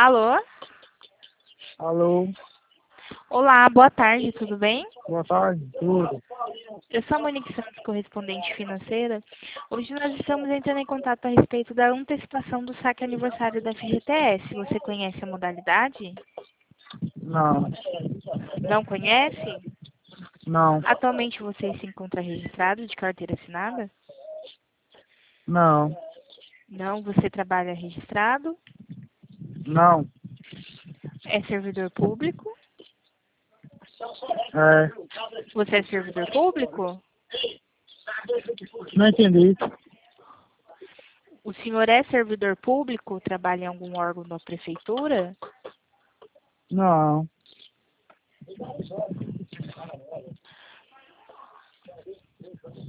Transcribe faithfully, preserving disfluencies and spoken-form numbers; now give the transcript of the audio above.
Alô? Alô, Olá, boa tarde, tudo bem? boa tarde, tudo. Eu sou a Monique Santos, correspondente financeira. Hoje nós estamos entrando em contato a respeito da antecipação do saque aniversário da F G T S. Você conhece a modalidade? Não, Não conhece? não, Atualmente você se encontra registrado de carteira assinada? não, Não, você trabalha registrado? não, É servidor público? é, Você é servidor público? não entendi. O senhor é servidor público? Trabalha em algum órgão da prefeitura? Não,